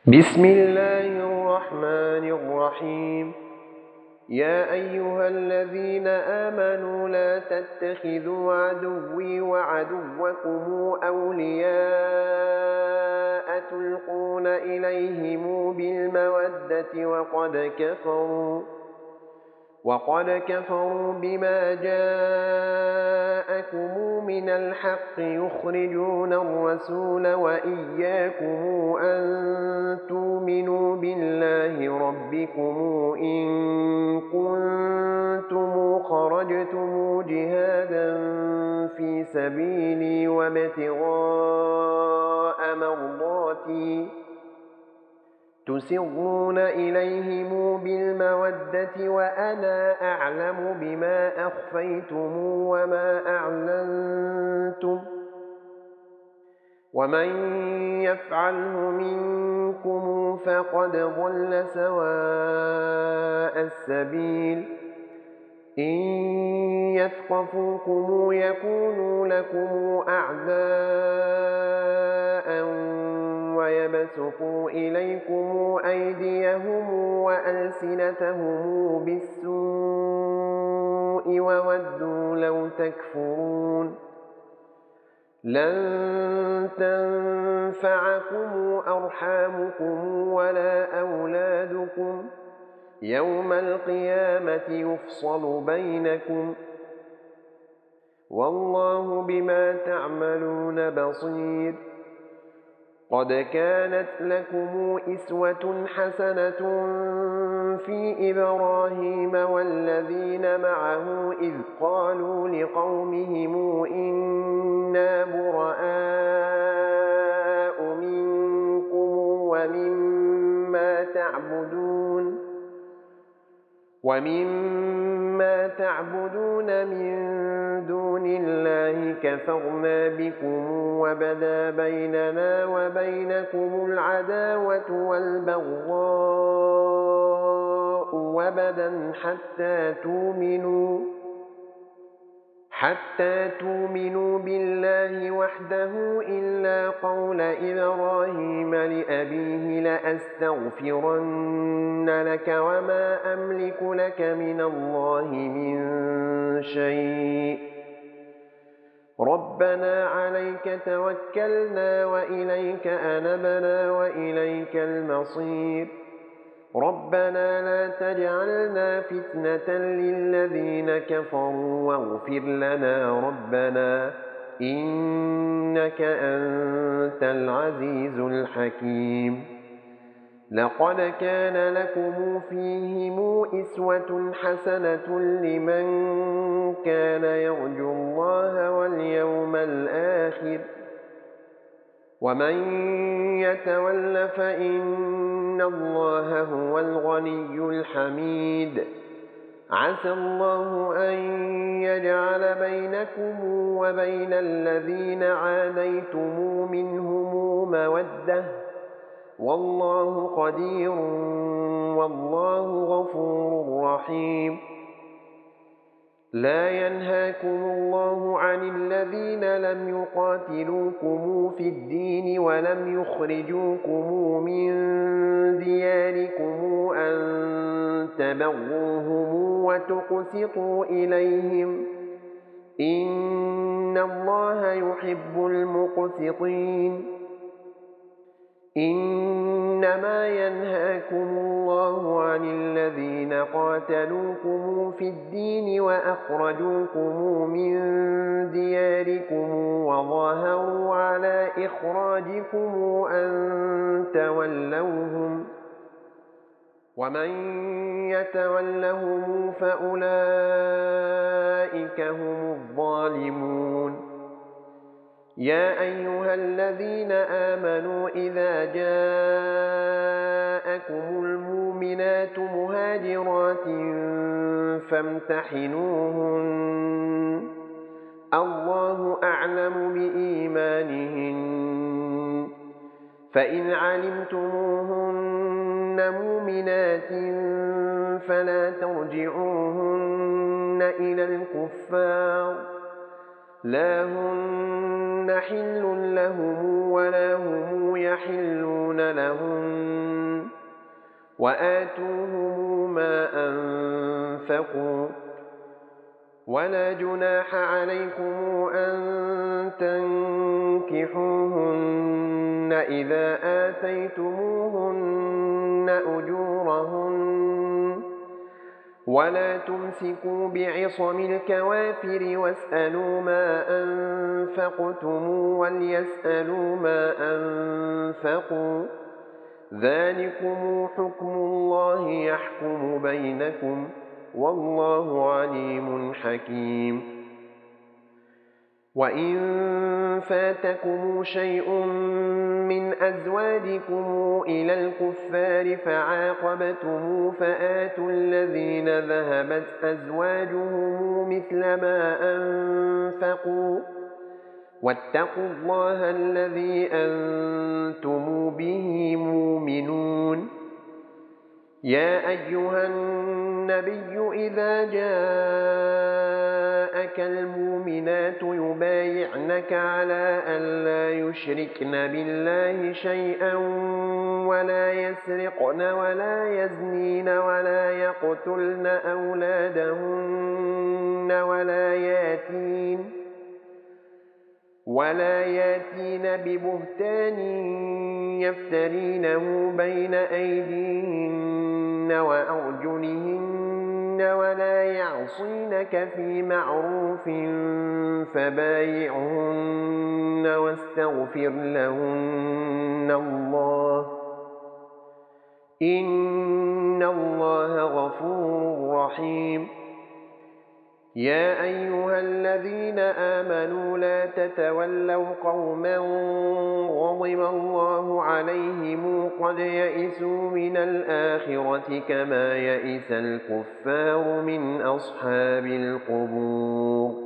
بسم الله الرحمن الرحيم. يا أيها الذين آمنوا لا تتخذوا عدوي وعدوكم أولياء تلقون إليهم بالمودة وقد كفروا بما جاءكم من الحق يخرجون الرسول وإياكم أن تؤمنوا بالله ربكم إن كنتم خرجتم جهادا في سبيلي وابتغاء مرضاتي تسرون إليهم بالمودة وأنا أعلم بما أخفيتم وما أعلنتم ومن يفعله منكم فقد ضل سواء السبيل. إن يثقفوكم يكونوا لكم أعداء ويبسطوا إليكم أيديهم وألسنتهم بالسوء وودوا لو تكفرون. لن تنفعكم أرحامكم ولا أولادكم يوم القيامة يفصل بينكم والله بما تعملون بصير. قد كانت لكم إسوة حسنة في إبراهيم والذين معه إذ قالوا لقومهم إنا براء منكم ومما تعبدون من دون الله كفرنا بكم وبدا بيننا وبينكم العداوة والبغضاء وبدا حتى تؤمنوا بالله وحده إلا قول إبراهيم لأبيه لأستغفرن لك وما أملك لك من الله من شيء ربنا عليك توكلنا وإليك أنبنا وإليك المصير. ربنا لا تجعلنا فتنة للذين كفروا واغفر لنا ربنا إنك أنت العزيز الحكيم. لقد كان لكم فيهم إسوة حسنة لمن كان يرجو الله واليوم الآخر ومن يتول فإن الله هو الغني الحميد. عسى الله أن يجعل بينكم وبين الذين عاديتم منهم مودة والله قدير والله غفور رحيم. لا ينهاكم الله عن الذين لم يقاتلوكم في الدين ولم يخرجوكم من دياركم أن تبروهم وتقسطوا إليهم إن الله يحب المقسطين. إنما ينهاكم الله عن الذين قاتلوكم في الدين وأخرجوكم من دياركم وظاهروا على إخراجكم أن تولوهم ومن يتولهم فأولئك هم الظالمون. يا أيها الذين آمنوا إذا جاءكم المؤمنات مهاجرات فامتحنوهن الله أعلم بإيمانهن فإن علمتموهن مؤمنات فلا ترجعوهن إلى الكفار لا هن حل لهم ولا هم يحلون لهن وآتوهم ما أنفقوا ولا جناح عليكم أن تنكحوهن إذا آتيتموهن أجورهن ولا تمسكوا بعصم الكوافر واسألوا ما أنفقتم وليسألوا ما أنفقوا ذلكم حكم الله يحكم بينكم والله عليم حكيم. وإن فاتكم شيء من أزواجكم إلى الكفار فعاقبتم فآتوا الذين ذهبت أزواجهم مثل ما أنفقوا واتقوا الله الذي أنتم به مؤمنون. يا أيها النبي إذا جاءك المؤمنات يبايعنك على أن لا يشركن بالله شيئا ولا يسرقن ولا يزنين ولا يقتلن أولادهن ولا ياتين ببهتان يفترينه بين أيديهن وأرجلهن ولا يعصينك في معروف فبايعهن واستغفر لهن الله إن الله غفور رحيم. يا أيها الذين آمنوا لا تتولوا قوما غضب الله عليهم قد يئسوا من الآخرة كما يئس الكفار من أصحاب القبور.